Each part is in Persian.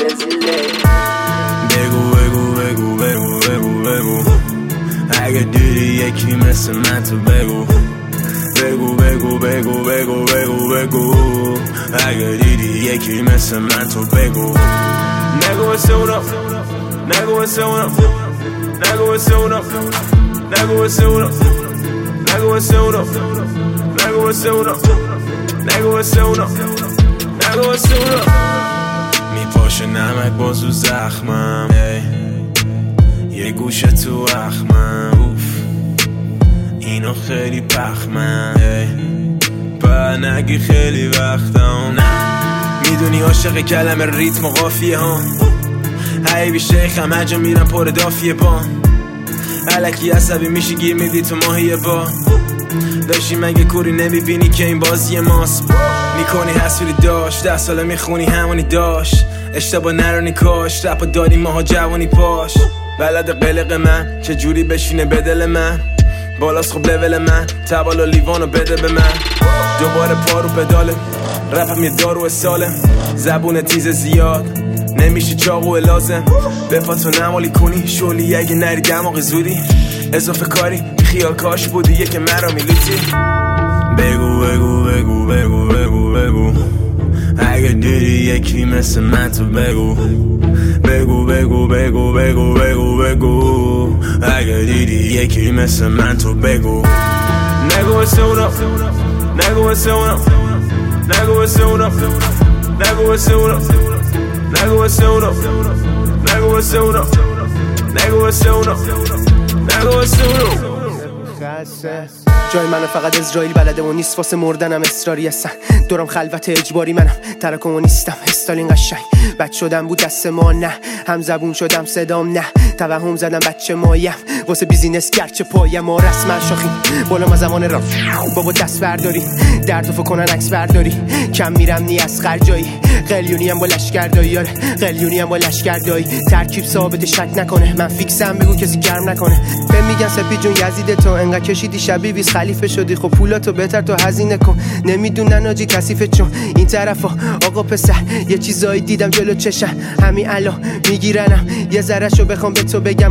بگو بگو بگو بگو بگو بگو اگه دیدی یکی مثل من تو بگو بگو بگو بگو بگو بگو بگو اگه دیدی یکی مثل من تو بگو نگو واسه اونا نگو واسه اونا نگو واسه اونا نگو واسه اونا نگو واسه اونا نگو واسه اونا نگو واسه اونا نگو واسه اونا میپاشه نمک بازو زخمم یه گوشه تو اخمم اوف اینو خیلی پخمم با نگی خیلی وقتم نه میدونی عاشق کلمه ریتم و قافیه ها حیبی شیخم هجا میرم پر دافیه با الکی عصبی میشی گیر میدی تو ماهیه با داشتی مگه کوری نمیبینی که این بازی ماست میکنی حسوری داشت 10 ساله میخونی همونی داشت اشتباه نرانی کاش رپا دادی ماها جوانی پاش بلد قلق من چجوری بشینه به دل من بالاست خب لول من تبالا لیوانو بده به من دوباره پارو پداله رپم یه دارو ساله زبون تیز زیاد نمیشه چاقو لازم به پاتو نمالی کنی شولی اگه نری دماغ زودی اضافه کاری خیال کاش بودی یه که مرا میلوتی بگو بگو بگو بگو بگو بگو اگه دیدی یکی مثل من تو بگو بگو بگو بگو بگو بگو بگو اگه دیدی یکی مثل من تو بگو نگو واسه اونا نگو واسه اونا نگو واسه اونا نگو واسه اونا نگو واسه اونا نگو واسه اونا نگو واسه اونا نگو واسه اونا جای منو فقط اسرائیل بلده و نیست واسه مردنم اصراری هستن دورم خلوت اجباری منم تراکم و نیستم استالین قشنگ بد شدم بود دست ما نه هم زبون شدم صدام نه توهم زدم بچه مایم واسه بیزینس گرچه پایم ما رسما شاخیم بالا ما زمان را بابا دست برداری درد و کنن عکس برداری کم میرم نی از خرجایی قلیونی هم با لشکردایی قلیونی هم با لشکردایی ترکیب ثابت شک نکنه من فیکسم بگو کسی گرم نکنه به میگن سپید جون یزید تو انقدر کشیدی شبیه بیس خلیفه شدی خب پولاتو بهتر تو هزینه کن نمیدونن آجی کثیفه چون این طرفا آقا پسر یه چیزایی دیدم جلو چشم همین الان میگیرنم یه ذرهشو بخوام به تو بگم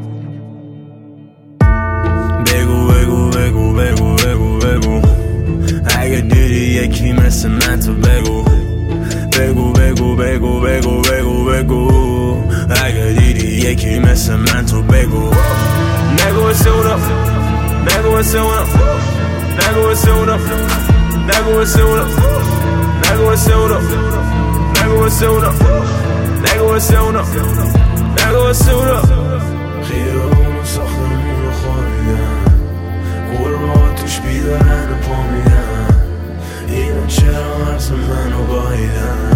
بگو بگو بگو بگو بگو بگو اگه دیدی یکی مثل من تو بگو بگو بگو بگو بگو بگو بگو اگه دیدی یکی مثل من تو بگو نگو واسه اونا نگو واسه اونا نگو واسه اونا نگو واسه اونا نگو واسه اونا نگو واسه اونا نگو واسه اونا نگو واسه اونا خیابونو ساختمون رو خوابیدن قربا توش بیدارن و پا میدن اینا چرا مرز منو گاهیدن